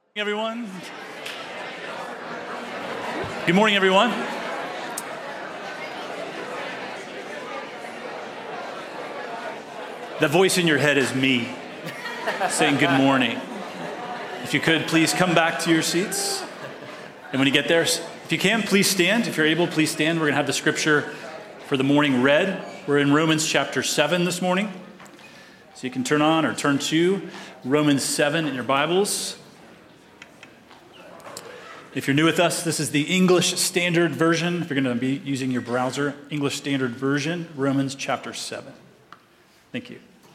Everyone. Good morning, everyone. That voice in your head is me saying good morning. If you could, please come back to your seats. And when you get there, if you can, please stand. If you're able, please stand. We're going to have the scripture for the morning read. We're in Romans chapter 7 this morning. So you can turn on or turn to Romans 7 in your Bibles. If you're new with us, this is the English Standard Version. If you're going to be using your browser, English Standard Version, Romans chapter 7. Thank you.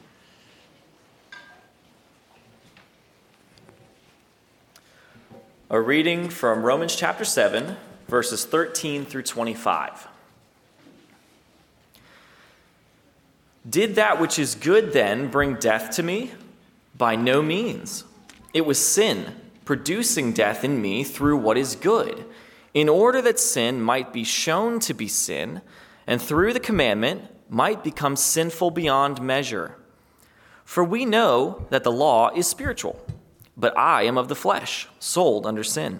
A reading from Romans chapter 7, verses 13 through 25. Did that which is good then bring death to me? By no means. It was sin, producing death in me through what is good, in order that sin might be shown to be sin, and through the commandment might become sinful beyond measure. For we know that the law is spiritual, but I am of the flesh, sold under sin.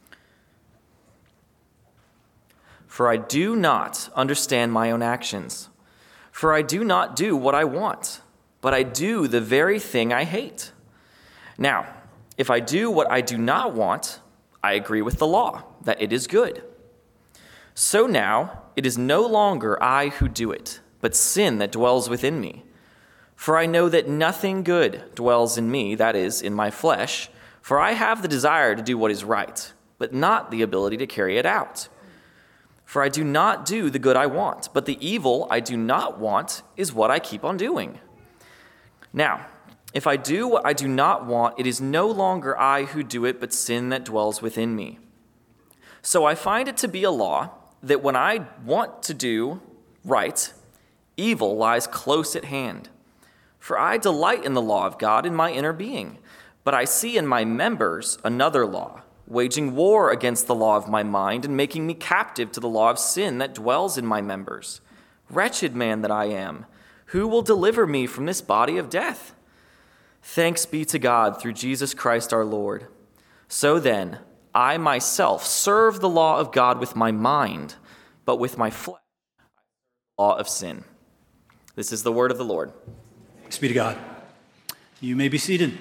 For I do not understand my own actions. For I do not do what I want, but I do the very thing I hate. Now, if I do what I do not want, I agree with the law, that it is good. So now, it is no longer I who do it, but sin that dwells within me. For I know that nothing good dwells in me, that is, in my flesh, for I have the desire to do what is right, but not the ability to carry it out. For I do not do the good I want, but the evil I do not want is what I keep on doing. Now, if I do what I do not want, it is no longer I who do it, but sin that dwells within me. So I find it to be a law that when I want to do right, evil lies close at hand. For I delight in the law of God in my inner being, but I see in my members another law, waging war against the law of my mind and making me captive to the law of sin that dwells in my members. Wretched man that I am, who will deliver me from this body of death? Thanks be to God through Jesus Christ our Lord. So then, I myself serve the law of God with my mind, but with my flesh, the law of sin. This is the word of the Lord. Thanks be to God. You may be seated.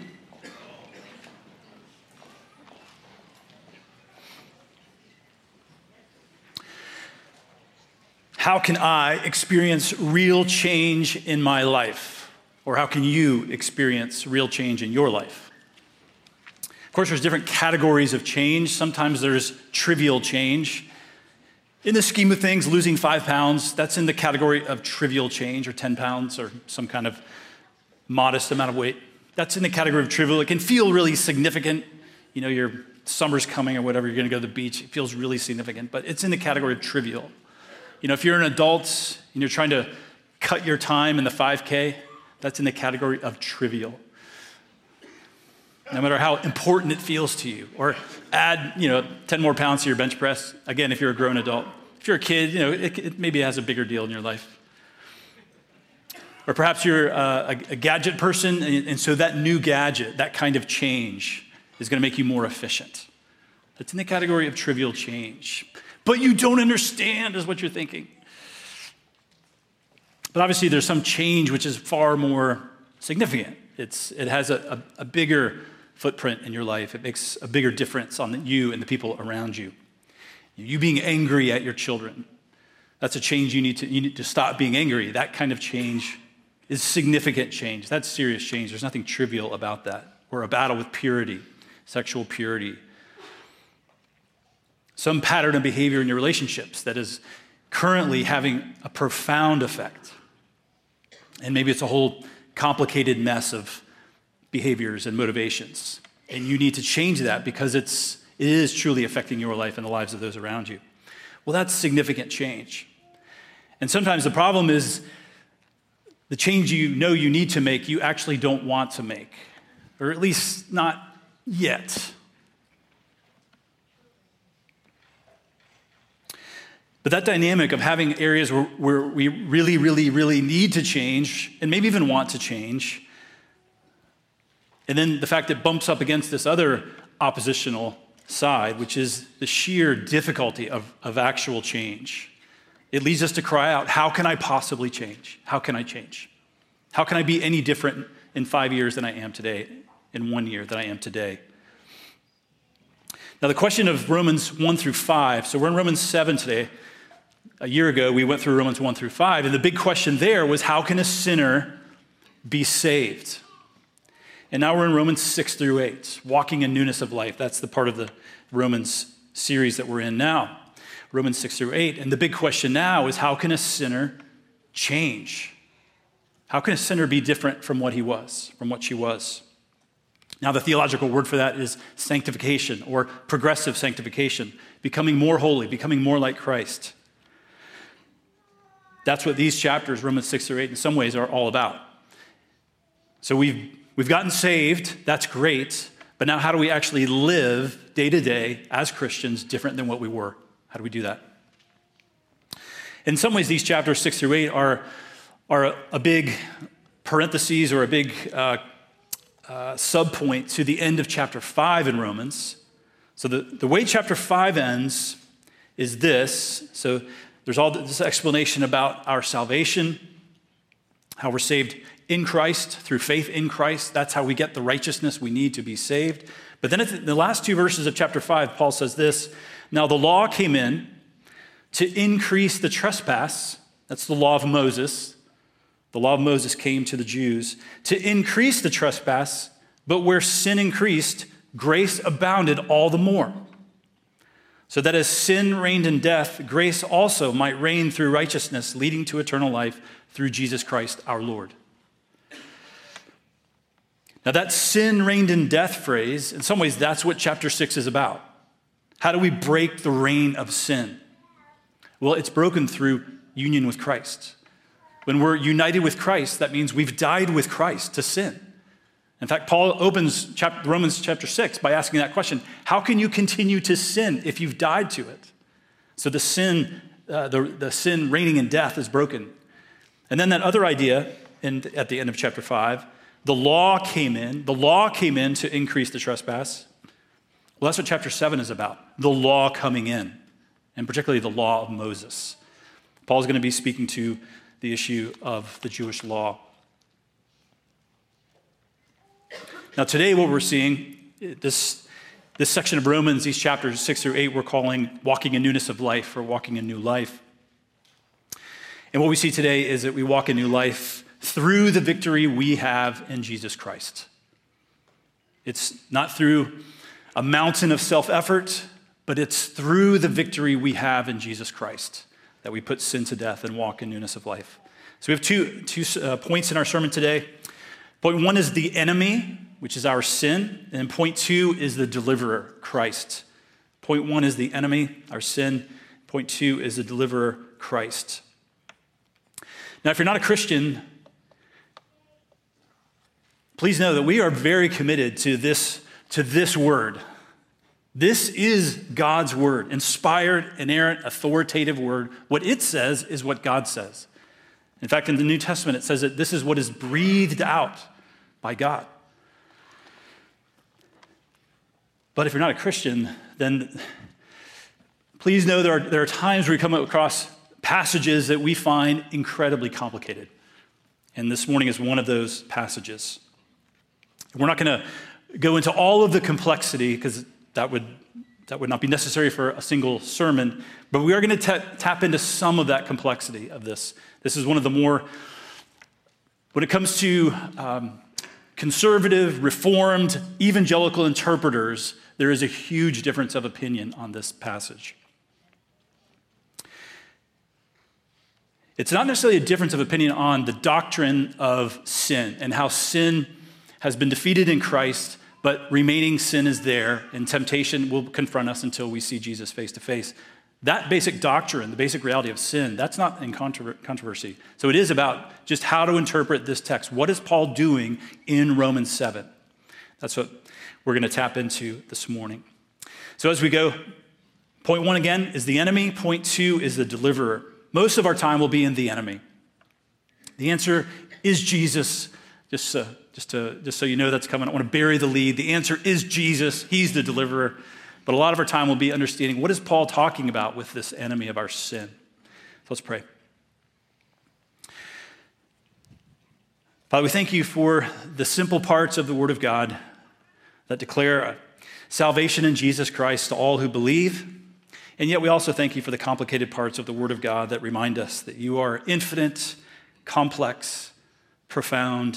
How can I experience real change in my life? Or how can you experience real change in your life? Of course, there's different categories of change. Sometimes there's trivial change. In the scheme of things, losing 5 pounds, that's in the category of trivial change, or 10 pounds, or some kind of modest amount of weight. That's in the category of trivial. It can feel really significant. You know, your summer's coming or whatever, you're gonna go to the beach. It feels really significant, but it's in the category of trivial. You know, if you're an adult and you're trying to cut your time in the 5K, that's in the category of trivial. No matter how important it feels to you, or add, 10 more pounds to your bench press. Again, if you're a grown adult. If you're a kid, it maybe has a bigger deal in your life. Or perhaps you're a gadget person, and so that new gadget, that kind of change, is going to make you more efficient. That's in the category of trivial change. But you don't understand, is what you're thinking. But obviously, there's some change which is far more significant. It has a bigger footprint in your life. It makes a bigger difference on you and the people around you. You being angry at your children, that's a change you need to stop being angry. That kind of change is significant change. That's serious change. There's nothing trivial about that. Or a battle with purity, sexual purity. Some pattern of behavior in your relationships that is currently having a profound effect. And maybe it's a whole complicated mess of behaviors and motivations. And you need to change that because it is truly affecting your life and the lives of those around you. Well, that's significant change. And sometimes the problem is the change you know you need to make, you actually don't want to make. Or at least not yet. But that dynamic of having areas where we really, really, really need to change, and maybe even want to change, and then the fact that it bumps up against this other oppositional side, which is the sheer difficulty of actual change. It leads us to cry out, how can I possibly change? How can I change? How can I be any different in 5 years than I am today, in 1 year than I am today? Now, the question of Romans 1 through 5, so we're in Romans 7 today. A year ago, we went through Romans 1 through 5, and the big question there was, how can a sinner be saved? And now we're in Romans 6 through 8, walking in newness of life. That's the part of the Romans series that we're in now, Romans 6 through 8. And the big question now is, how can a sinner change? How can a sinner be different from what he was, from what she was? Now, the theological word for that is sanctification, or progressive sanctification, becoming more holy, becoming more like Christ. That's what these chapters, Romans 6 through 8, in some ways are all about. So we've gotten saved, that's great, but now how do we actually live day to day as Christians different than what we were? How do we do that? In some ways, these chapters 6 through 8 are a big parentheses or a big subpoint to the end of chapter 5 in Romans. So the way chapter 5 ends is this. So there's all this explanation about our salvation, how we're saved in Christ, through faith in Christ. That's how we get the righteousness we need to be saved. But then in the last two verses of chapter 5, Paul says this, now the law came in to increase the trespass. That's the law of Moses. The law of Moses came to the Jews to increase the trespass, but where sin increased, grace abounded all the more. So that as sin reigned in death, grace also might reign through righteousness, leading to eternal life through Jesus Christ our Lord. Now that sin reigned in death phrase, in some ways that's what chapter 6 is about. How do we break the reign of sin? Well, it's broken through union with Christ. When we're united with Christ, that means we've died with Christ to sin. In fact, Paul opens Romans chapter 6 by asking that question, how can you continue to sin if you've died to it? So the sin reigning in death is broken. And then that other idea at the end of chapter 5, the law came in to increase the trespass. Well, that's what chapter 7 is about, the law coming in, and particularly the law of Moses. Paul's going to be speaking to the issue of the Jewish law. Now today what we're seeing, this section of Romans, these chapters 6 through 8, we're calling walking in newness of life, or walking in new life. And what we see today is that we walk in new life through the victory we have in Jesus Christ. It's not through a mountain of self-effort, but it's through the victory we have in Jesus Christ that we put sin to death and walk in newness of life. So we have two points in our sermon today. Point 1 is the enemy, which is our sin. And point 2 is the deliverer, Christ. Point 1 is the enemy, our sin. Point 2 is the deliverer, Christ. Now, if you're not a Christian, please know that we are very committed to this word. This is God's word, inspired, inerrant, authoritative word. What it says is what God says. In fact, in the New Testament, it says that this is what is breathed out by God. But if you're not a Christian, then please know there are times where we come across passages that we find incredibly complicated. And this morning is one of those passages. We're not going to go into all of the complexity because that would not be necessary for a single sermon, but we are going to tap into some of that complexity of this. This is one of the more, when it comes to conservative, reformed, evangelical interpreters, there is a huge difference of opinion on this passage. It's not necessarily a difference of opinion on the doctrine of sin and how sin has been defeated in Christ, but remaining sin is there, and temptation will confront us until we see Jesus face to face. That basic doctrine, the basic reality of sin, that's not in controversy. So it is about just how to interpret this text. What is Paul doing in Romans 7? That's what we're going to tap into this morning. So as we go, point 1 again is the enemy. Point 2 is the deliverer. Most of our time will be in the enemy. The answer is Jesus. Just just so you know that's coming. I don't want to bury the lead. The answer is Jesus. He's the deliverer. But a lot of our time will be understanding, what is Paul talking about with this enemy of our sin? So let's pray. Father, we thank you for the simple parts of the Word of God that declare salvation in Jesus Christ to all who believe. And yet we also thank you for the complicated parts of the Word of God that remind us that you are infinite, complex, profound,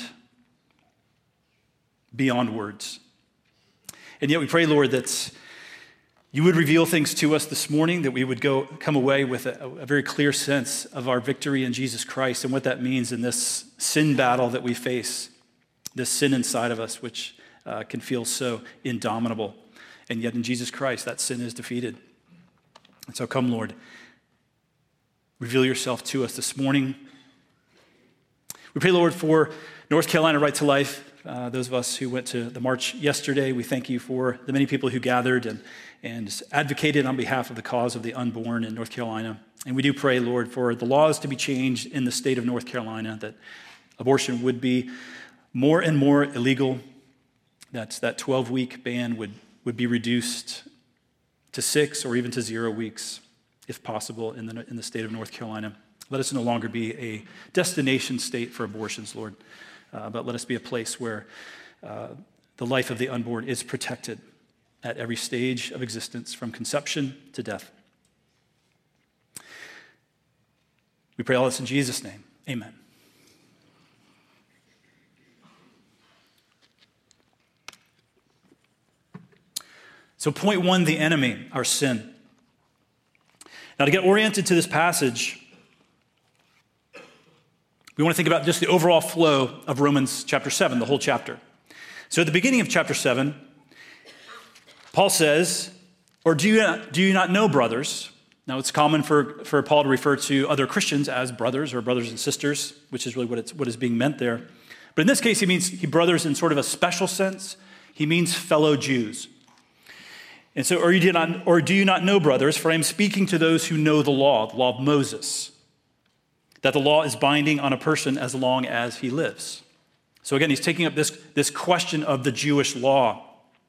beyond words. And yet we pray, Lord, that you would reveal things to us this morning, that we would come away with a very clear sense of our victory in Jesus Christ and what that means in this sin battle that we face, this sin inside of us, which can feel so indomitable. And yet in Jesus Christ, that sin is defeated. And so come, Lord, reveal yourself to us this morning. We pray, Lord, for North Carolina Right to Life. Those of us who went to the march yesterday, we thank you for the many people who gathered and advocated on behalf of the cause of the unborn in North Carolina. And we do pray, Lord, for the laws to be changed in the state of North Carolina, that abortion would be more and more illegal, that 12-week ban would be reduced to 6 or even to 0 weeks, if possible, in the state of North Carolina. Let us no longer be a destination state for abortions, Lord, but let us be a place where the life of the unborn is protected at every stage of existence, from conception to death. We pray all this in Jesus' name. Amen. So point one, the enemy, our sin. Now, to get oriented to this passage, we want to think about just the overall flow of Romans chapter 7, the whole chapter. So at the beginning of chapter 7, Paul says, or do you not know, brothers? Now, it's common for Paul to refer to other Christians as brothers or brothers and sisters, which is really what is being meant there. But in this case, he means brothers in sort of a special sense. He means fellow Jews. And so, or do you not know, brothers, for I am speaking to those who know the law of Moses, that the law is binding on a person as long as he lives. So again, he's taking up this question of the Jewish law.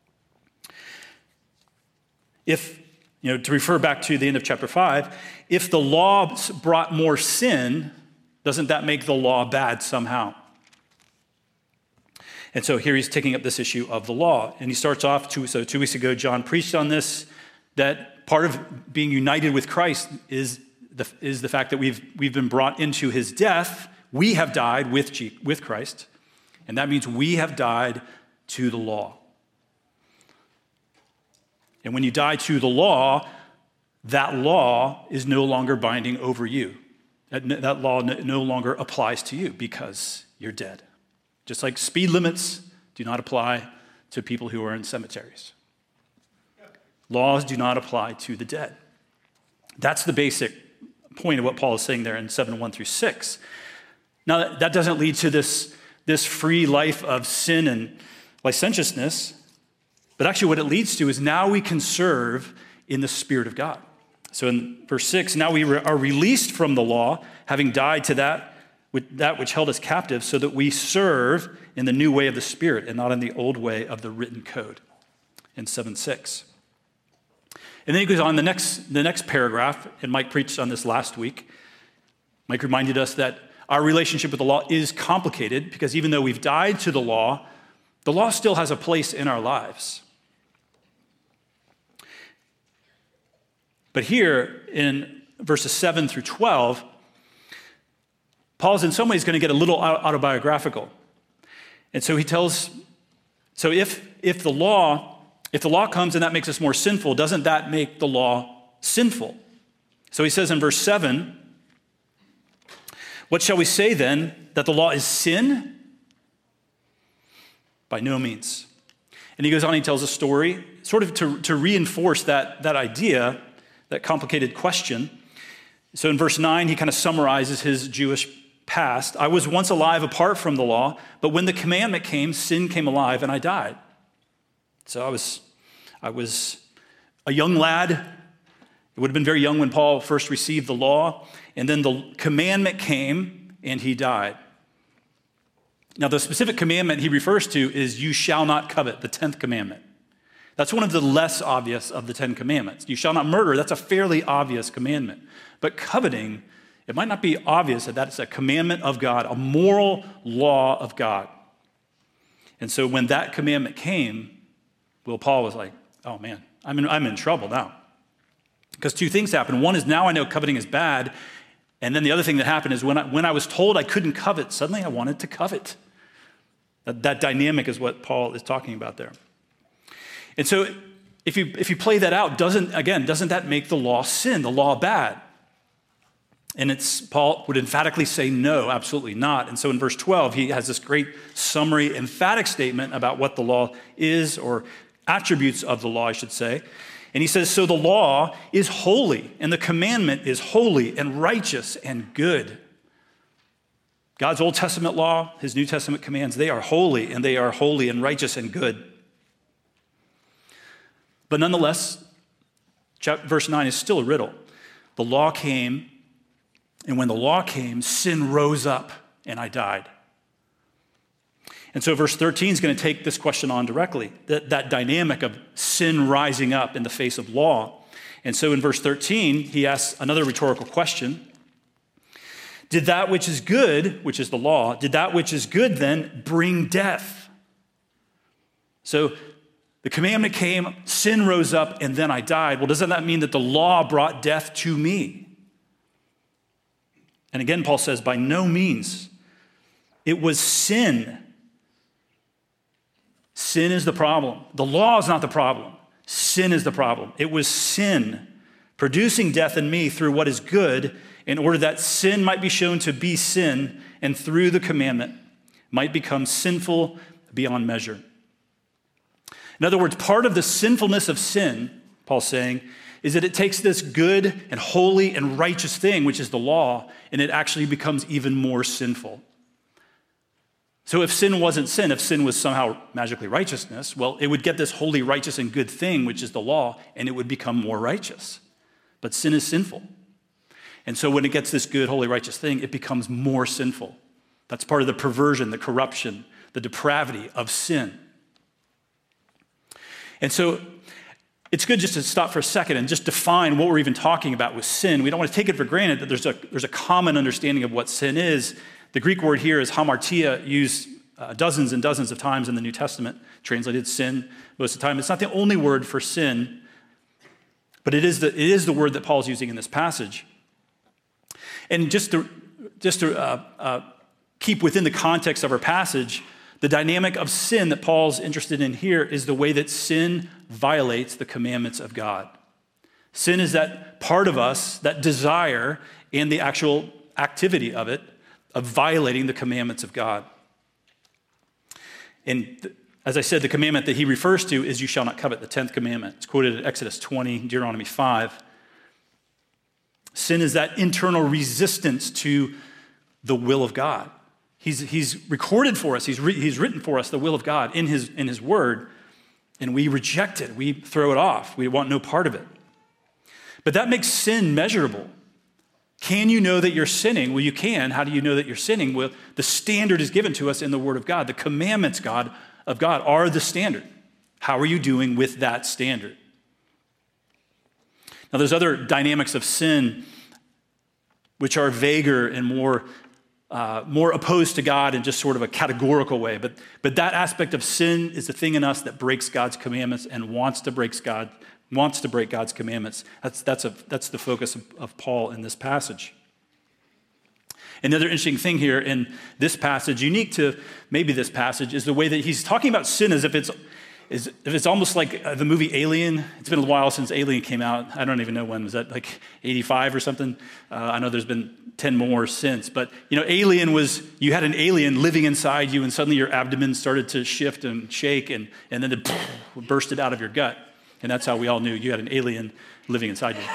If, to refer back to the end of chapter 5, if the law brought more sin, doesn't that make the law bad somehow? And so here he's taking up this issue of the law. And he starts off, 2 weeks ago, John preached on this, that part of being united with Christ is the fact that we've been brought into his death. We have died with Christ. And that means we have died to the law. And when you die to the law, that law is no longer binding over you. That law no longer applies to you because you're dead. Just like speed limits do not apply to people who are in cemeteries. Laws do not apply to the dead. That's the basic point of what Paul is saying there in 7:1-6. Now, that doesn't lead to this free life of sin and licentiousness, but actually what it leads to is now we can serve in the Spirit of God. So in verse 6, now we are released from the law, having died to that which held us captive, so that we serve in the new way of the Spirit and not in the old way of the written code, in 7:6. And then he goes on the next paragraph, and Mike preached on this last week. Mike reminded us that our relationship with the law is complicated because even though we've died to the law still has a place in our lives. But here in verses 7-12, Paul's in some ways going to get a little autobiographical. And so he tells, if the law comes and that makes us more sinful, doesn't that make the law sinful? So he says in verse 7, what shall we say then? That the law is sin? By no means. And he goes on, he tells a story, sort of to reinforce that idea, that complicated question. So in verse 9, he kind of summarizes his Jewish past. I was once alive apart from the law, but when the commandment came, sin came alive and I died. So I was a young lad. It would have been very young when Paul first received the law, and then the commandment came and he died. Now, the specific commandment he refers to is you shall not covet, the 10th commandment. That's one of the less obvious of the 10 commandments. You shall not murder, that's a fairly obvious commandment. But coveting, it might not be obvious that that's a commandment of God, a moral law of God. And so when that commandment came, well, Paul was like, oh man, I'm in trouble now. Because two things happened. One is now I know coveting is bad. And then the other thing that happened is when I was told I couldn't covet, suddenly I wanted to covet. That dynamic is what Paul is talking about there. And so if you play that out, doesn't that make the law sin, the law bad? And Paul would emphatically say no, absolutely not. And so in verse 12, he has this great summary, emphatic statement about what the law is, or attributes of the law, I should say. And he says, so the law is holy, and the commandment is holy and righteous and good. God's Old Testament law, his New Testament commands, they are holy, and they are holy and righteous and good. But nonetheless, verse 9 is still a riddle. The law came, and when the law came, sin rose up, and I died. And so verse 13 is going to take this question on directly, that dynamic of sin rising up in the face of law. And so in verse 13, he asks another rhetorical question. Did that which is good, which is the law, did that which is good then bring death? So the commandment came, sin rose up, and then I died. Well, doesn't that mean that the law brought death to me? And again, Paul says, by no means. It was sin. Sin is the problem. The law is not the problem. Sin is the problem. It was sin producing death in me through what is good, in order that sin might be shown to be sin, and through the commandment might become sinful beyond measure. In other words, part of the sinfulness of sin, Paul's saying, is that it takes this good and holy and righteous thing, which is the law, and it actually becomes even more sinful. So if sin wasn't sin, if sin was somehow magically righteousness, well, it would get this holy, righteous, and good thing, which is the law, and it would become more righteous. But sin is sinful. And so when it gets this good, holy, righteous thing, it becomes more sinful. That's part of the perversion, the corruption, the depravity of sin. And so it's good just to stop for a second and just define what we're even talking about with sin. We don't want to take it for granted that there's a common understanding of what sin is. The Greek word here is hamartia, used dozens and dozens of times in the New Testament, translated sin most of the time. It's not the only word for sin, but it is the word that Paul's using in this passage. And just to keep within the context of our passage, the dynamic of sin that Paul's interested in here is the way that sin violates the commandments of God. Sin is that part of us, that desire, and the actual activity of it, of violating the commandments of God. And as I said, the commandment that he refers to is you shall not covet, the 10th commandment. It's quoted in Exodus 20, Deuteronomy 5. Sin is that internal resistance to the will of God. He's recorded for us, he's written for us the will of God in his word, and we reject it, we throw it off, we want no part of it. But that makes sin measurable. Can you know that you're sinning? Well, you can. How do you know that you're sinning? Well, the standard is given to us in the Word of God. The commandments of God are the standard. How are you doing with that standard? Now, there's other dynamics of sin which are vaguer and more opposed to God in just sort of a categorical way. But that aspect of sin is the thing in us that breaks God's commandments and wants to break God's commandments. That's the focus of Paul in this passage. Another interesting thing here in this passage, unique to maybe this passage, is the way that he's talking about sin as if it's almost like the movie Alien. It's been a while since Alien came out. I don't even know when. Was that like 85 or something? I know there's been 10 more since. But, Alien was, you had an alien living inside you, and suddenly your abdomen started to shift and shake, and then it bursted out of your gut. And that's how we all knew you had an alien living inside you.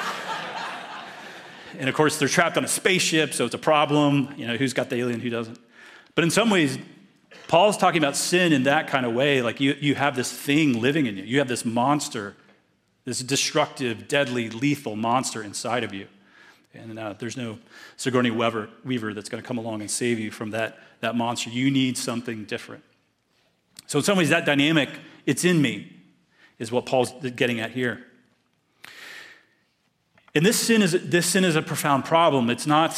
And of course, they're trapped on a spaceship, so it's a problem. Who's got the alien, who doesn't? But in some ways, Paul's talking about sin in that kind of way. Like you have this thing living in you. You have this monster, this destructive, deadly, lethal monster inside of you. And there's no Sigourney Weaver that's going to come along and save you from that monster. You need something different. So in some ways, that dynamic, it's in me, is what Paul's getting at here. And this sin is a profound problem. It's not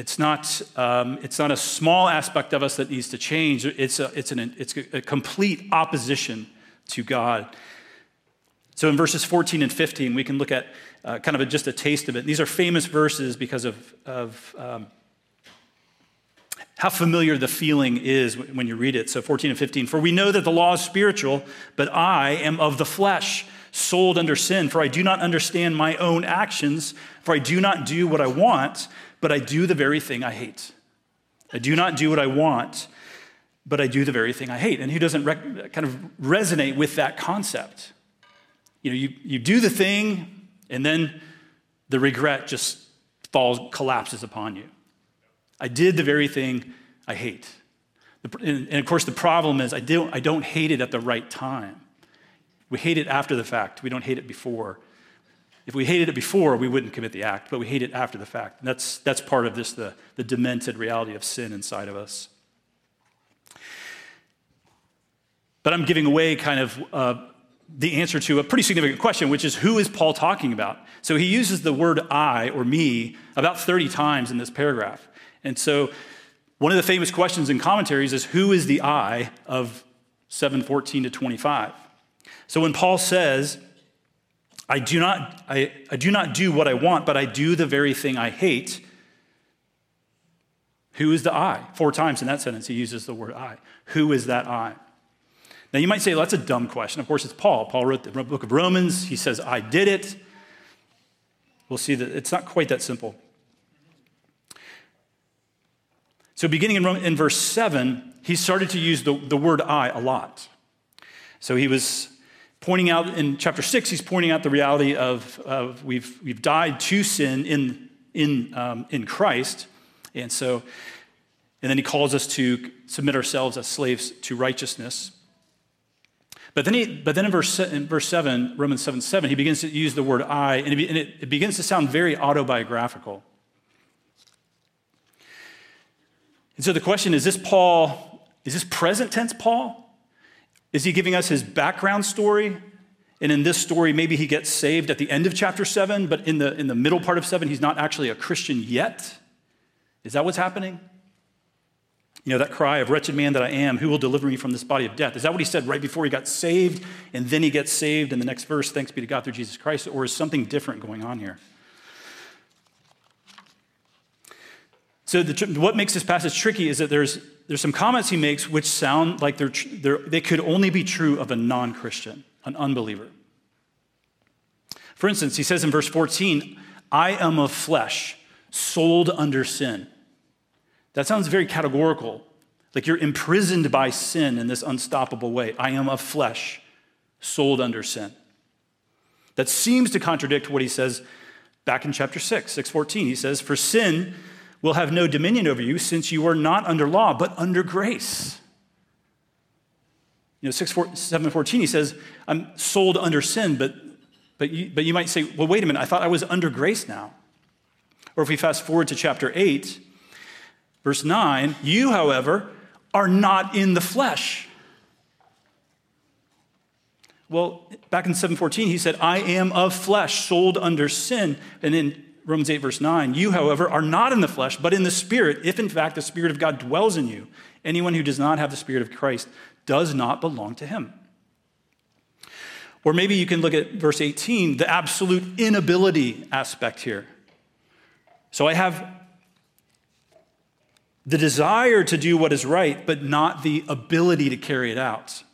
a small aspect of us that needs to change. It's a complete opposition to God. So in verses 14 and 15, we can look at kind of just a taste of it. These are famous verses because of how familiar the feeling is when you read it. So 14 and 15, for we know that the law is spiritual, but I am of the flesh, sold under sin. For I do not understand my own actions, for I do not do what I want, but I do the very thing I hate. I do not do what I want, but I do the very thing I hate. And who doesn't kind of resonate with that concept? You do the thing, and then the regret just collapses upon you. I did the very thing I hate. And of course, the problem is I don't hate it at the right time. We hate it after the fact. We don't hate it before. If we hated it before, we wouldn't commit the act, but we hate it after the fact. And that's part of this, the demented reality of sin inside of us. But I'm giving away kind of the answer to a pretty significant question, which is, who is Paul talking about? So he uses the word I or me about 30 times in this paragraph. And so one of the famous questions in commentaries is, who is the I of 7:14 to 25? So when Paul says, I do not do what I want, but I do the very thing I hate, who is the I? 4 times in that sentence he uses the word I. Who is that I? Now you might say, well, that's a dumb question. Of course, it's Paul. Paul wrote the book of Romans. He says, I did it. We'll see that it's not quite that simple. So beginning in verse 7, he started to use the word I a lot. So he was pointing out in chapter 6, he's pointing out the reality of we've died to sin in Christ. And then he calls us to submit ourselves as slaves to righteousness. But then in verse 7, Romans 7:7, he begins to use the word I, and it begins to sound very autobiographical. And so the question is this present tense Paul? Is he giving us his background story? And in this story, maybe he gets saved at the end of chapter 7, but in the middle part of 7, he's not actually a Christian yet? Is that what's happening? That cry of wretched man that I am, who will deliver me from this body of death? Is that what he said right before he got saved? And then he gets saved in the next verse, thanks be to God through Jesus Christ? Or is something different going on here? So what makes this passage tricky is that there's some comments he makes which sound like they could only be true of a non-Christian, an unbeliever. For instance, he says in verse 14, I am of flesh, sold under sin. That sounds very categorical, like you're imprisoned by sin in this unstoppable way. I am of flesh, sold under sin. That seems to contradict what he says back in chapter 6:14. He says, for sin will have no dominion over you, since you are not under law, but under grace. 7:14, he says, I'm sold under sin, but you might say, well, wait a minute, I thought I was under grace now. Or if we fast forward to chapter 8, verse 9, you, however, are not in the flesh. Well, back in 7:14, he said, I am of flesh, sold under sin. And in Romans 8, verse 9, you, however, are not in the flesh, but in the Spirit, if in fact the Spirit of God dwells in you. Anyone who does not have the Spirit of Christ does not belong to him. Or maybe you can look at verse 18, the absolute inability aspect here. So I have the desire to do what is right, but not the ability to carry it out.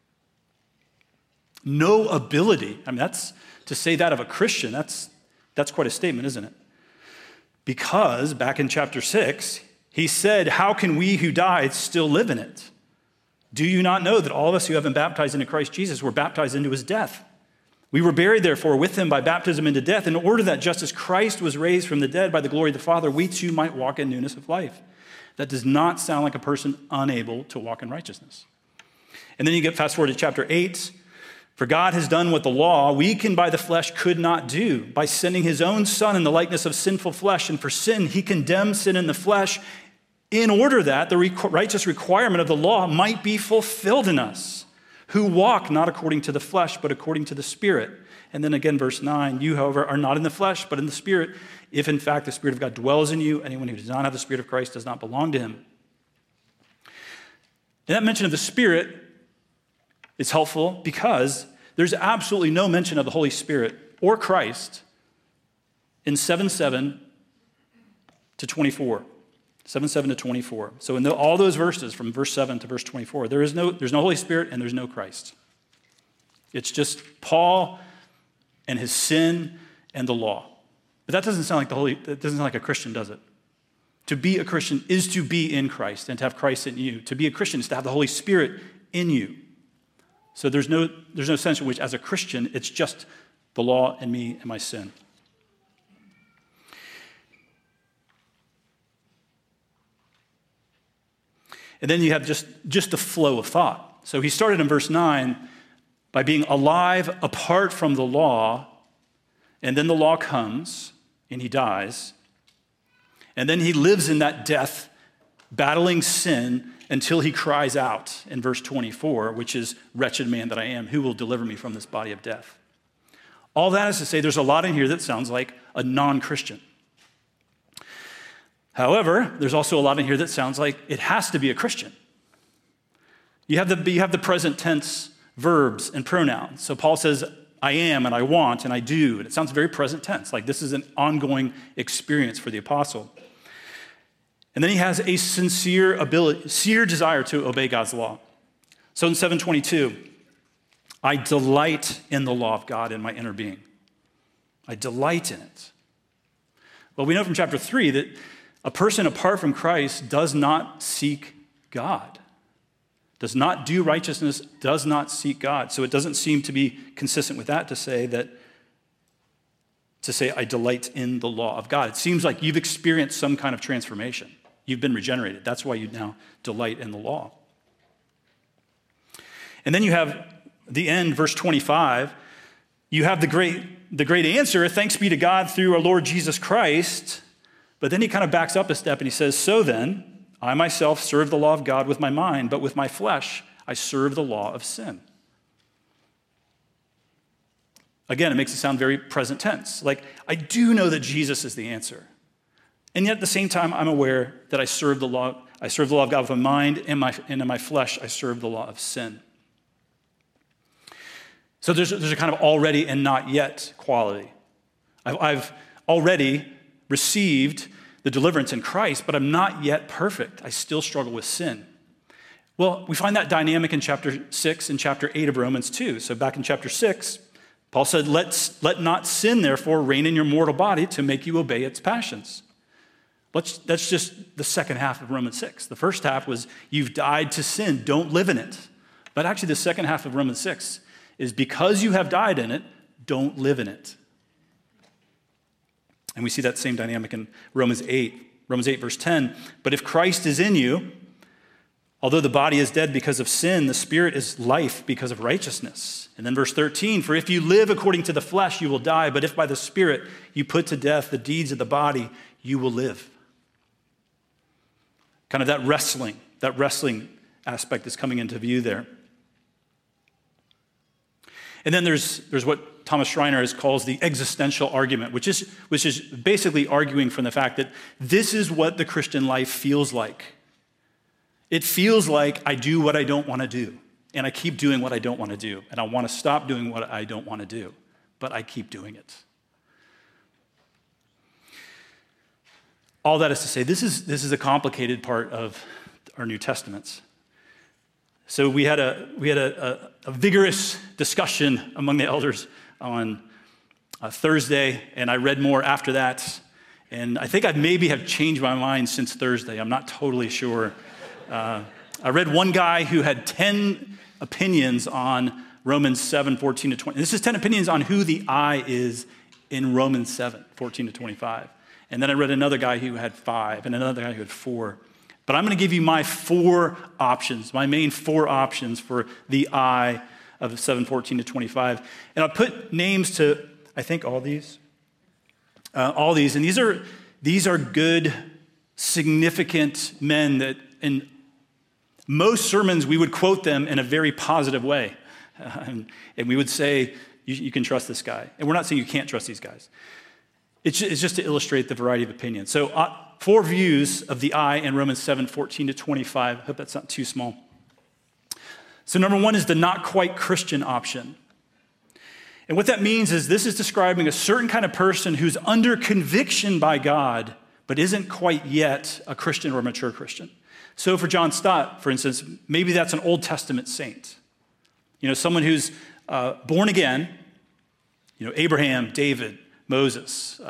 No ability. I mean, to say that of a Christian, that's quite a statement, isn't it? Because back in chapter 6, he said, how can we who died still live in it? Do you not know that all of us who have been baptized into Christ Jesus were baptized into his death? We were buried, therefore, with him by baptism into death, in order that just as Christ was raised from the dead by the glory of the Father, we too might walk in newness of life. That does not sound like a person unable to walk in righteousness. And then you get fast forward to chapter 8, For God has done what the law, weakened by the flesh, could not do. By sending his own Son in the likeness of sinful flesh, and for sin, he condemned sin in the flesh in order that the righteous requirement of the law might be fulfilled in us, who walk not according to the flesh, but according to the Spirit. And then again, verse 9, you, however, are not in the flesh, but in the Spirit, if in fact the Spirit of God dwells in you. Anyone who does not have the Spirit of Christ does not belong to him. And that mention of the Spirit is helpful because there's absolutely no mention of the Holy Spirit or Christ in 7:7 to 24. 7:7 to 24. So in all those verses from verse 7 to verse 24, there's no Holy Spirit and there's no Christ. It's just Paul and his sin and the law. But that doesn't sound like that doesn't sound like a Christian, does it? To be a Christian is to be in Christ and to have Christ in you. To be a Christian is to have the Holy Spirit in you. So there's no sense in which, as a Christian, it's just the law and me and my sin. And then you have just the flow of thought. So he started in verse 9 by being alive apart from the law, and then the law comes, and he dies. And then he lives in that death, battling sin, until he cries out in verse 24, which is, wretched man that I am, who will deliver me from this body of death? All that is to say, there's a lot in here that sounds like a non-Christian. However, there's also a lot in here that sounds like it has to be a Christian. You have the present tense verbs and pronouns. So Paul says, I am, and I want, and I do. And it sounds very present tense, like this is an ongoing experience for the apostle. And then he has a sincere desire to obey God's law. So in 7:22, I delight in the law of God in my inner being. I delight in it. Well, we know from chapter 3 that a person apart from Christ does not seek God, does not do righteousness, does not seek God. So it doesn't seem to be consistent with that to say I delight in the law of God. It seems like you've experienced some kind of transformation. You've been regenerated. That's why you now delight in the law. And then you have the end, verse 25. You have the great answer, thanks be to God through our Lord Jesus Christ. But then he kind of backs up a step and he says, so then, I myself serve the law of God with my mind, but with my flesh, I serve the law of sin. Again, it makes it sound very present tense. Like, I do know that Jesus is the answer. And yet at the same time, I'm aware that I serve the law of God with my mind, and in my flesh, I serve the law of sin. So there's a kind of already and not yet quality. I've already received the deliverance in Christ, but I'm not yet perfect. I still struggle with sin. Well, we find that dynamic in chapter 6 and chapter 8 of Romans 2. So back in chapter 6, Paul said, let not sin, therefore, reign in your mortal body to make you obey its passions. That's just the second half of Romans 6. The first half was, you've died to sin, don't live in it. But actually the second half of Romans 6 is, because you have died in it, don't live in it. And we see that same dynamic in Romans 8. Romans 8, verse 10, but if Christ is in you, although the body is dead because of sin, the spirit is life because of righteousness. And then verse 13, for if you live according to the flesh, you will die, but if by the Spirit you put to death the deeds of the body, you will live. Kind of that wrestling aspect is coming into view there. And then there's what Thomas Schreiner calls the existential argument, which is basically arguing from the fact that this is what the Christian life feels like. It feels like I do what I don't want to do, and I keep doing what I don't want to do, and I want to stop doing what I don't want to do, but I keep doing it. All that is to say, this is a complicated part of our New Testaments. So we had a vigorous discussion among the elders on Thursday, and I read more after that. And I think I maybe have changed my mind since Thursday. I'm not totally sure. I read one guy who had 10 opinions on Romans 7, 14 to 20. This is 10 opinions on who the I is in Romans 7, 14 to 25. And then I read another guy who had 5 and another guy who had 4. But I'm going to give you my 4 options, my main 4 options for the I of 7:14 to 25. And I'll put names to, I think, all these. And these are good, significant men that in most sermons we would quote them in a very positive way. And we would say, you can trust this guy. And we're not saying you can't trust these guys. It's just to illustrate the variety of opinions. So 4 views of the I in Romans 7:14 to 25. I hope that's not too small. So number 1 is the not quite Christian option. And what that means is this is describing a certain kind of person who's under conviction by God, but isn't quite yet a Christian or a mature Christian. So for John Stott, for instance, maybe that's an Old Testament saint. Someone who's born again, Abraham, David, Moses,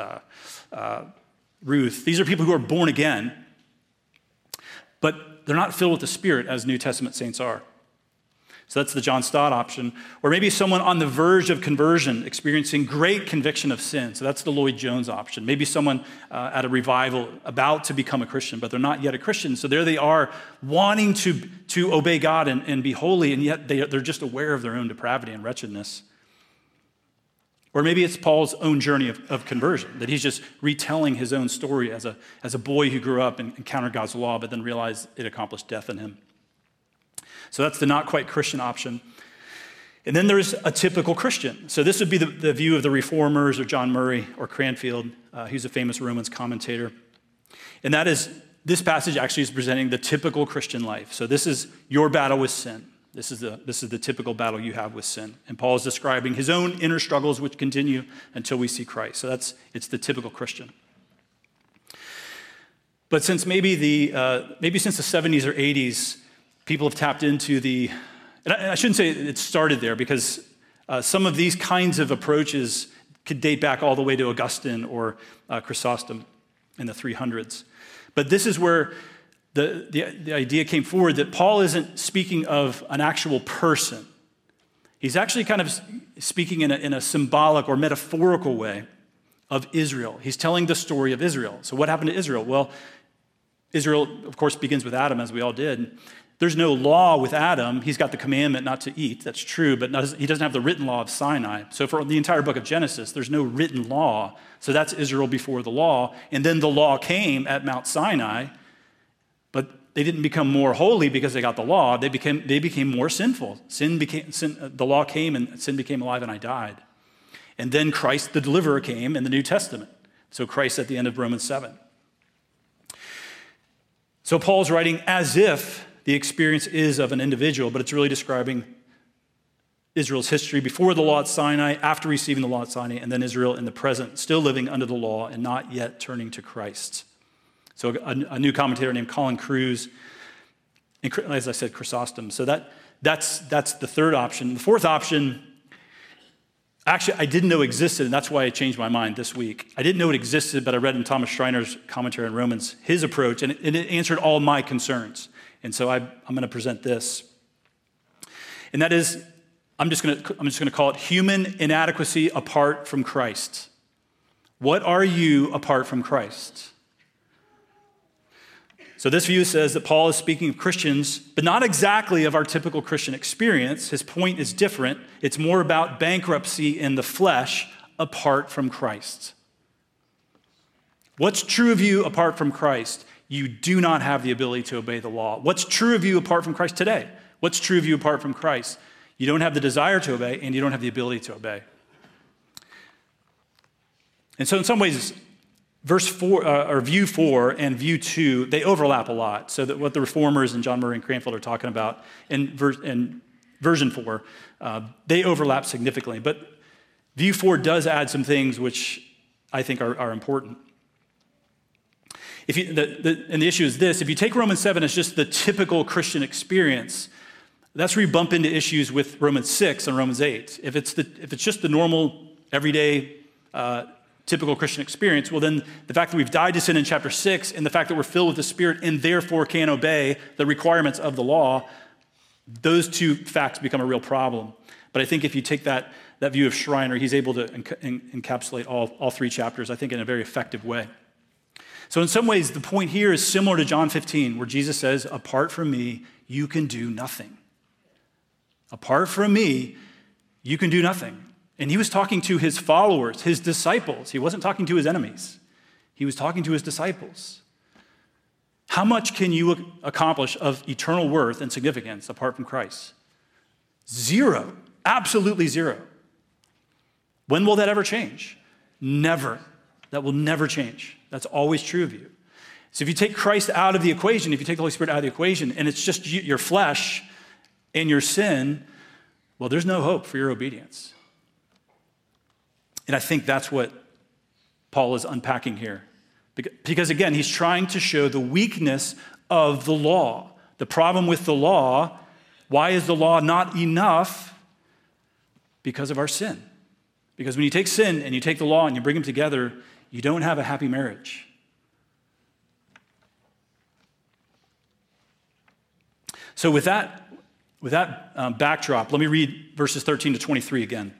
Ruth. These are people who are born again, but they're not filled with the Spirit as New Testament saints are. So that's the John Stott option. Or maybe someone on the verge of conversion, experiencing great conviction of sin. So that's the Lloyd Jones option. Maybe someone at a revival about to become a Christian, but they're not yet a Christian. So there they are, wanting to obey God and be holy, and yet they're just aware of their own depravity and wretchedness. Or maybe it's Paul's own journey of conversion, that he's just retelling his own story as a boy who grew up and encountered God's law, but then realized it accomplished death in him. So that's the not quite Christian option. And then there's a typical Christian. So this would be the view of the Reformers or John Murray or Cranfield, who's a famous Romans commentator. And that is, this passage actually is presenting the typical Christian life. So this is your battle with sin. This is the typical battle you have with sin. And Paul is describing his own inner struggles, which continue until we see Christ. So it's the typical Christian. But since maybe since the 70s or 80s, people have tapped into and I shouldn't say it started there, because some of these kinds of approaches could date back all the way to Augustine or Chrysostom in the 300s. But this is where the idea came forward that Paul isn't speaking of an actual person. He's actually kind of speaking in a symbolic or metaphorical way of Israel. He's telling the story of Israel. So what happened to Israel? Well, Israel, of course, begins with Adam, as we all did. There's no law with Adam. He's got the commandment not to eat. That's true, but he doesn't have the written law of Sinai. So for the entire book of Genesis, there's no written law. So that's Israel before the law. And then the law came at Mount Sinai, but they didn't become more holy because they got the law. They became more sinful. The law came and sin became alive, and I died. And then Christ, the deliverer, came in the New Testament. So Christ at the end of Romans 7. So Paul's writing as if the experience is of an individual, but it's really describing Israel's history before the law at Sinai, after receiving the law at Sinai, and then Israel in the present, still living under the law and not yet turning to Christ. So a new commentator named Colin Cruz, and as I said, Chrysostom. So that's the third option. The fourth option, actually, I didn't know existed, and that's why I changed my mind this week. I didn't know it existed, but I read in Thomas Schreiner's commentary on Romans his approach, and it answered all my concerns. And so I'm going to present this. And that is, I'm just going to call it human inadequacy apart from Christ. What are you apart from Christ? So this view says that Paul is speaking of Christians, but not exactly of our typical Christian experience. His point is different. It's more about bankruptcy in the flesh apart from Christ. What's true of you apart from Christ? You do not have the ability to obey the law. What's true of you apart from Christ today? What's true of you apart from Christ? You don't have the desire to obey, and you don't have the ability to obey. And so in some ways, verse 4, or view 4 and view 2, they overlap a lot. So that what the Reformers and John Murray and Cranfield are talking about in version 4, they overlap significantly. But view 4 does add some things which I think are important. And the issue is this: if you take Romans 7 as just the typical Christian experience, that's where you bump into issues with Romans 6 and Romans 8. If it's just the normal, everyday, typical Christian experience, well then the fact that we've died to sin in chapter 6 and the fact that we're filled with the Spirit and therefore can obey the requirements of the law, those two facts become a real problem. But I think if you take that view of Schreiner, he's able to encapsulate all 3 chapters, I think, in a very effective way. So in some ways, the point here is similar to John 15, where Jesus says, apart from me, you can do nothing. Apart from me, you can do nothing. And he was talking to his followers, his disciples. He wasn't talking to his enemies. He was talking to his disciples. How much can you accomplish of eternal worth and significance apart from Christ? Zero. Absolutely zero. When will that ever change? Never. That will never change. That's always true of you. So if you take Christ out of the equation, if you take the Holy Spirit out of the equation, and it's just your flesh and your sin, well, there's no hope for your obedience. And I think that's what Paul is unpacking here. Because again, he's trying to show the weakness of the law. The problem with the law, why is the law not enough? Because of our sin. Because when you take sin and you take the law and you bring them together, you don't have a happy marriage. So with that backdrop, let me read verses 13 to 23 again.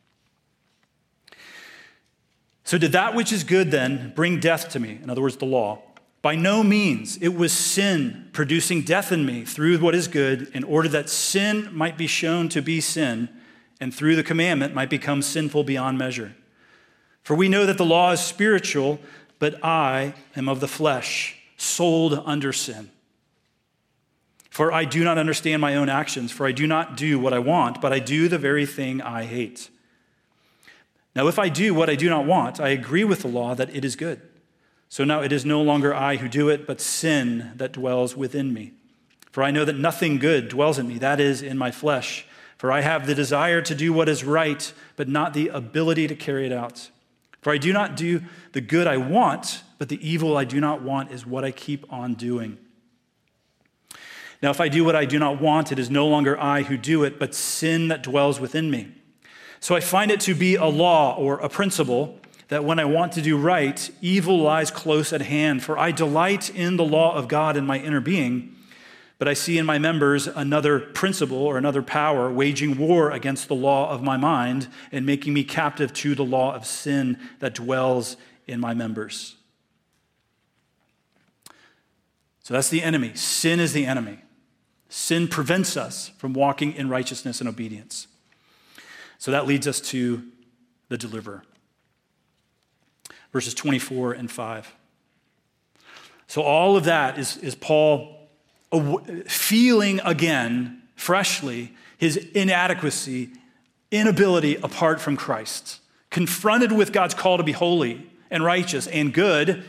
So did that which is good then bring death to me? In other words, the law. By no means. It was sin producing death in me through what is good, in order that sin might be shown to be sin, and through the commandment might become sinful beyond measure. For we know that the law is spiritual, but I am of the flesh, sold under sin. For I do not understand my own actions, for I do not do what I want, but I do the very thing I hate. Now, if I do what I do not want, I agree with the law that it is good. So now it is no longer I who do it, but sin that dwells within me. For I know that nothing good dwells in me, that is, in my flesh. For I have the desire to do what is right, but not the ability to carry it out. For I do not do the good I want, but the evil I do not want is what I keep on doing. Now, if I do what I do not want, it is no longer I who do it, but sin that dwells within me. So I find it to be a law or a principle that when I want to do right, evil lies close at hand. For I delight in the law of God in my inner being, but I see in my members another principle or another power waging war against the law of my mind and making me captive to the law of sin that dwells in my members. So that's the enemy. Sin is the enemy. Sin prevents us from walking in righteousness and obedience. So that leads us to the deliverer. Verses 24 and 5. So all of that is Paul feeling again, freshly, his inadequacy, inability apart from Christ. Confronted with God's call to be holy and righteous and good,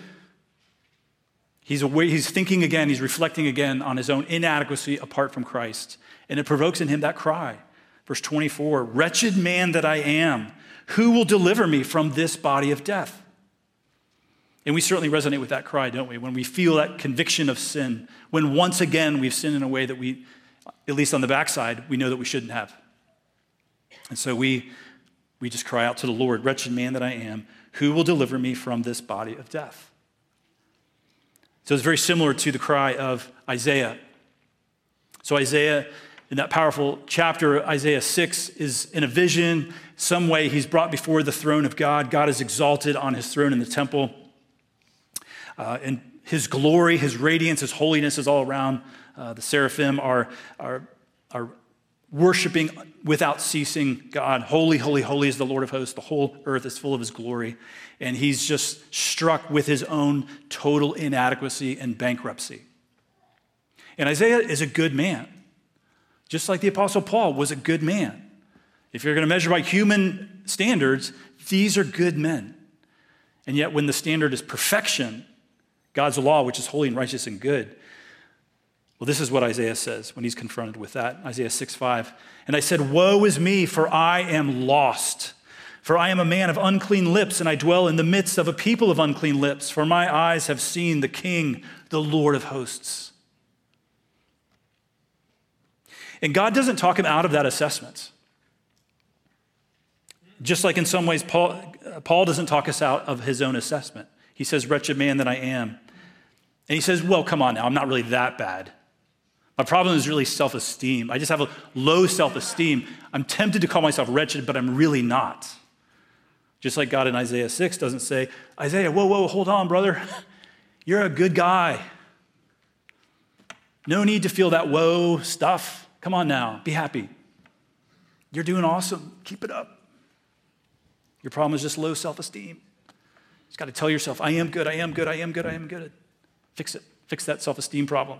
he's thinking again, he's reflecting again on his own inadequacy apart from Christ. And it provokes in him that cry. Verse 24, wretched man that I am, who will deliver me from this body of death? And we certainly resonate with that cry, don't we? When we feel that conviction of sin, when once again we've sinned in a way that we, at least on the backside, we know that we shouldn't have. And so we just cry out to the Lord, wretched man that I am, who will deliver me from this body of death? So it's very similar to the cry of Isaiah. So Isaiah, in that powerful chapter, Isaiah 6, is in a vision. Some way he's brought before the throne of God. God is exalted on his throne in the temple. And his glory, his radiance, his holiness is all around. The seraphim are worshiping without ceasing God. Holy, holy, holy is the Lord of hosts. The whole earth is full of his glory. And he's just struck with his own total inadequacy and bankruptcy. And Isaiah is a good man. Just like the Apostle Paul was a good man. If you're going to measure by human standards, these are good men. And yet when the standard is perfection, God's law, which is holy and righteous and good, well, this is what Isaiah says when he's confronted with that. Isaiah 6:5. And I said, woe is me, for I am lost. For I am a man of unclean lips, and I dwell in the midst of a people of unclean lips. For my eyes have seen the King, the Lord of hosts. And God doesn't talk him out of that assessment. Just like in some ways, Paul doesn't talk us out of his own assessment. He says, wretched man that I am. And he says, well, come on now, I'm not really that bad. My problem is really self-esteem. I just have a low self-esteem. I'm tempted to call myself wretched, but I'm really not. Just like God in Isaiah 6 doesn't say, Isaiah, whoa, hold on, brother. You're a good guy. No need to feel that woe stuff. Come on now, be happy. You're doing awesome. Keep it up. Your problem is just low self-esteem. You just got to tell yourself, I am good, I am good, I am good, I am good. Fix it. Fix that self-esteem problem.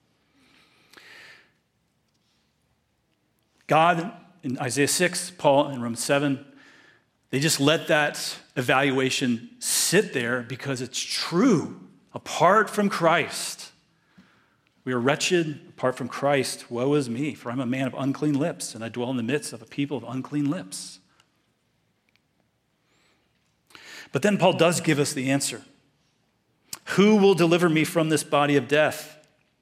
God, in Isaiah 6, Paul in Romans 7, they just let that evaluation sit there because it's true. Apart from Christ, we are wretched. Apart from Christ, woe is me, for I'm a man of unclean lips, and I dwell in the midst of a people of unclean lips. But then Paul does give us the answer. Who will deliver me from this body of death?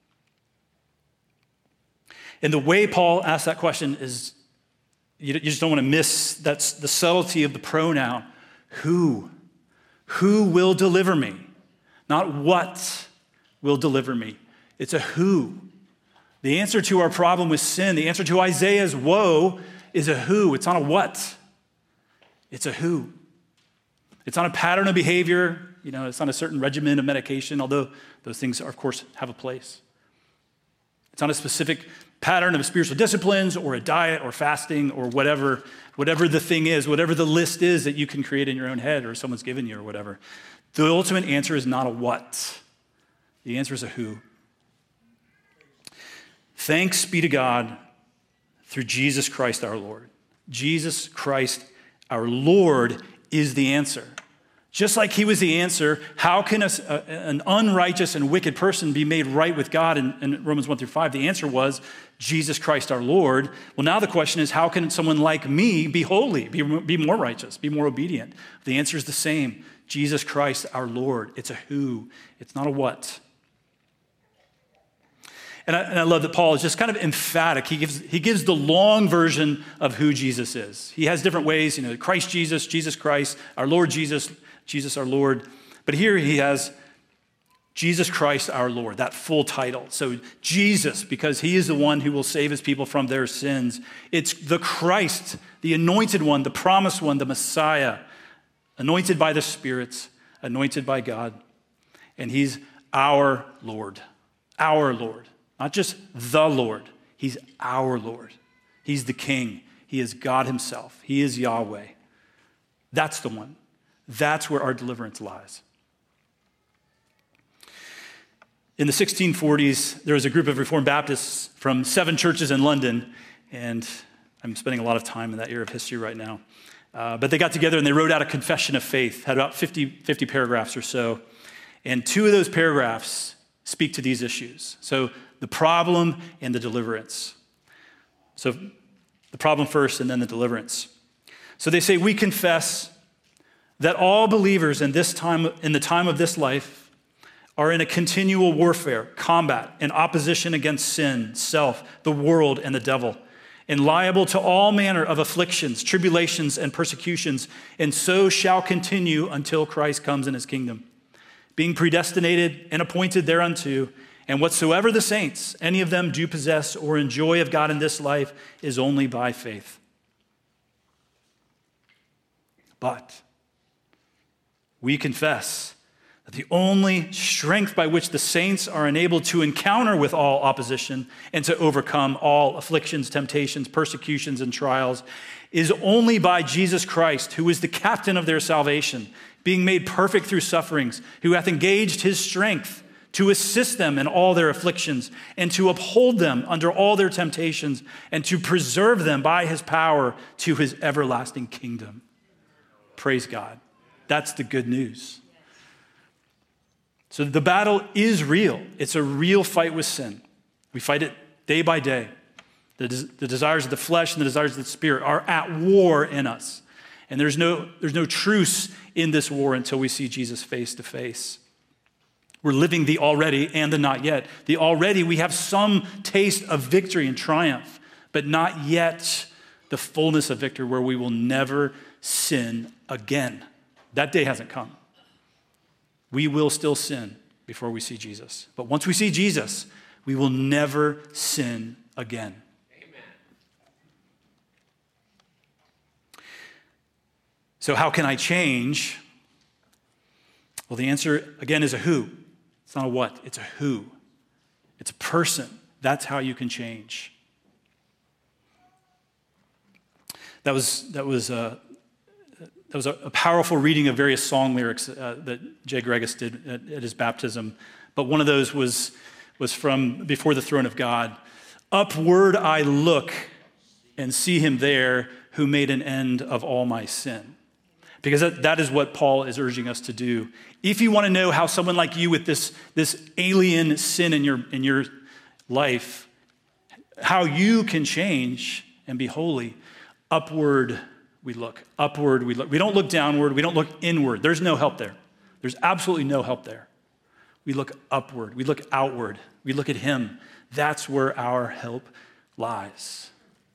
And the way Paul asks that question is, you just don't want to miss that's the subtlety of the pronoun. Who? Who will deliver me? Not what will deliver me. It's a who. The answer to our problem with sin, the answer to Isaiah's woe is a who. It's not a what. It's a who. It's not a pattern of behavior. It's not a certain regimen of medication, although those things, of course, have a place. It's not a specific pattern of spiritual disciplines or a diet or fasting or whatever the thing is, whatever the list is that you can create in your own head or someone's given you or whatever. The ultimate answer is not a what. The answer is a who. Thanks be to God through Jesus Christ our Lord. Jesus Christ our Lord is the answer. Just like he was the answer, how can an unrighteous and wicked person be made right with God in Romans 1 through 5? The answer was Jesus Christ our Lord. Well, now the question is, how can someone like me be holy, be more righteous, be more obedient? The answer is the same. Jesus Christ our Lord. It's a who. It's not a what. And I love that Paul is just kind of emphatic. He gives the long version of who Jesus is. He has different ways, Christ Jesus, Jesus Christ, our Lord Jesus, Jesus our Lord. But here he has Jesus Christ our Lord, that full title. So Jesus, because he is the one who will save his people from their sins. It's the Christ, the anointed one, the promised one, the Messiah, anointed by the Spirit, anointed by God. And he's our Lord, our Lord. Not just the Lord, he's our Lord. He's the King. He is God himself. He is Yahweh. That's the one. That's where our deliverance lies. In the 1640s, there was a group of Reformed Baptists from 7 churches in London, and I'm spending a lot of time in that era of history right now. But they got together and they wrote out a confession of faith, had about 50 paragraphs or so. And 2 of those paragraphs speak to these issues. So the problem and the deliverance. So the problem first and then the deliverance. So they say, we confess that all believers in the time of this life are in a continual warfare, combat, and opposition against sin, self, the world, and the devil, and liable to all manner of afflictions, tribulations, and persecutions, and so shall continue until Christ comes in his kingdom, being predestinated and appointed thereunto. And whatsoever the saints, any of them, do possess or enjoy of God in this life is only by faith. But we confess that the only strength by which the saints are enabled to encounter with all opposition and to overcome all afflictions, temptations, persecutions, and trials is only by Jesus Christ, who is the captain of their salvation, being made perfect through sufferings, who hath engaged his strength to assist them in all their afflictions, and to uphold them under all their temptations, and to preserve them by his power to his everlasting kingdom. Praise God. That's the good news. So the battle is real. It's a real fight with sin. We fight it day by day. The desires of the flesh and the desires of the spirit are at war in us. And there's no truce in this war until we see Jesus face to face. We're living the already and the not yet. The already, we have some taste of victory and triumph, but not yet the fullness of victory where we will never sin again. That day hasn't come. We will still sin before we see Jesus. But once we see Jesus, we will never sin again. Amen. So how can I change? Well, the answer, again, is a who. It's not a what, it's a who. It's a person. That's how you can change. That was a powerful reading of various song lyrics that Jay Gregus did at his baptism. But one of those was from Before the Throne of God. Upward I look and see him there who made an end of all my sin. Because that is what Paul is urging us to do. If you want to know how someone like you with this alien sin in your life, how you can change and be holy, upward we look. Upward we look. We don't look downward. We don't look inward. There's no help there. There's absolutely no help there. We look upward. We look outward. We look at him. That's where our help lies.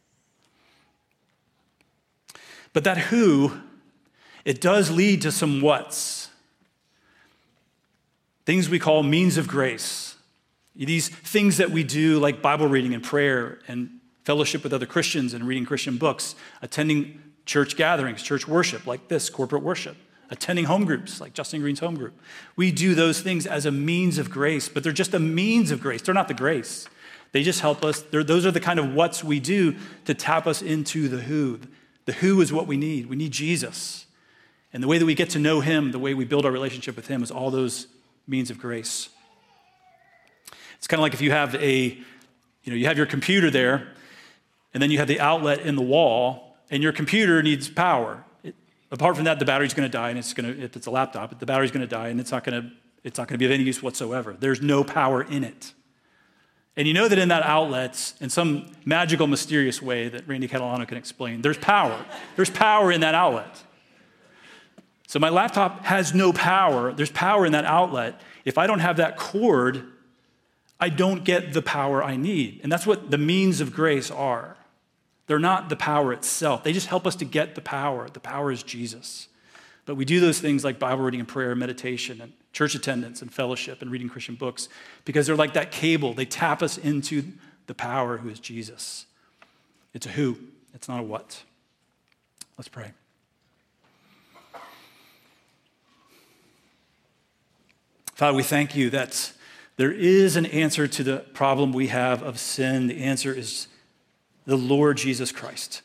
But that who, it does lead to some whats. Things we call means of grace. These things that we do like Bible reading and prayer and fellowship with other Christians and reading Christian books, attending church gatherings, church worship like this, corporate worship, attending home groups like Justin Green's home group. We do those things as a means of grace, but they're just a means of grace. They're not the grace. They just help us. Those are the kind of whats we do to tap us into the who. The who is what we need. We need Jesus. And the way that we get to know him, the way we build our relationship with him is all those means of grace. It's kind of like if you have you have your computer there, and then you have the outlet in the wall, and your computer needs power. Apart from that, the battery's going to die, and if it's a laptop, the battery's going to die, and it's not going to be of any use whatsoever. There's no power in it. And you know that in that outlet, in some magical, mysterious way that Randy Catalano can explain, there's power. There's power in that outlet. So my laptop has no power. There's power in that outlet. If I don't have that cord, I don't get the power I need. And that's what the means of grace are. They're not the power itself. They just help us to get the power. The power is Jesus. But we do those things like Bible reading and prayer and meditation and church attendance and fellowship and reading Christian books because they're like that cable. They tap us into the power who is Jesus. It's a who. It's not a what. Let's pray. Father, we thank you that there is an answer to the problem we have of sin. The answer is the Lord Jesus Christ.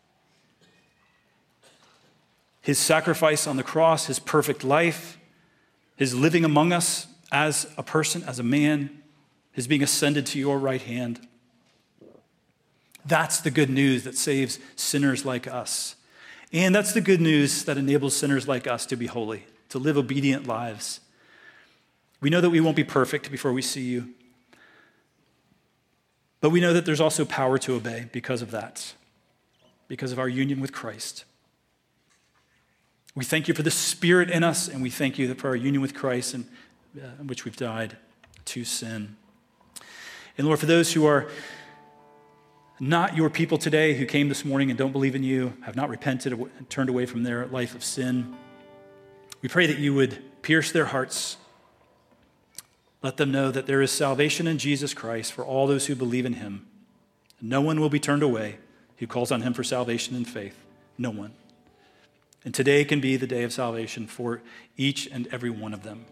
His sacrifice on the cross, his perfect life, his living among us as a person, as a man, his being ascended to your right hand. That's the good news that saves sinners like us. And that's the good news that enables sinners like us to be holy, to live obedient lives. We know that we won't be perfect before we see you. But we know that there's also power to obey because of that, because of our union with Christ. We thank you for the Spirit in us, and we thank you for our union with Christ, in which we've died to sin. And Lord, for those who are not your people today, who came this morning and don't believe in you, have not repented and turned away from their life of sin, we pray that you would pierce their hearts. Let them know that there is salvation in Jesus Christ for all those who believe in him. No one will be turned away who calls on him for salvation and faith. No one. And today can be the day of salvation for each and every one of them.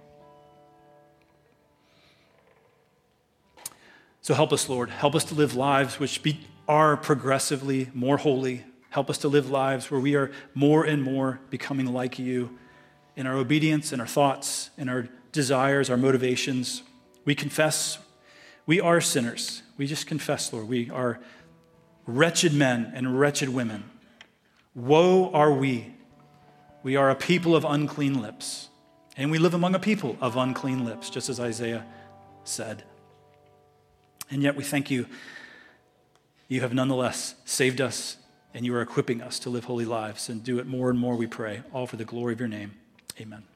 So help us, Lord. Help us to live lives which are progressively more holy. Help us to live lives where we are more and more becoming like you in our obedience, in our thoughts, in our desires, our motivations. We confess we are sinners. We just confess, Lord, we are wretched men and wretched women. Woe are we. We are a people of unclean lips, and we live among a people of unclean lips, just as Isaiah said. And yet we thank you. You have nonetheless saved us, and you are equipping us to live holy lives and do it more and more, we pray, all for the glory of your name. Amen.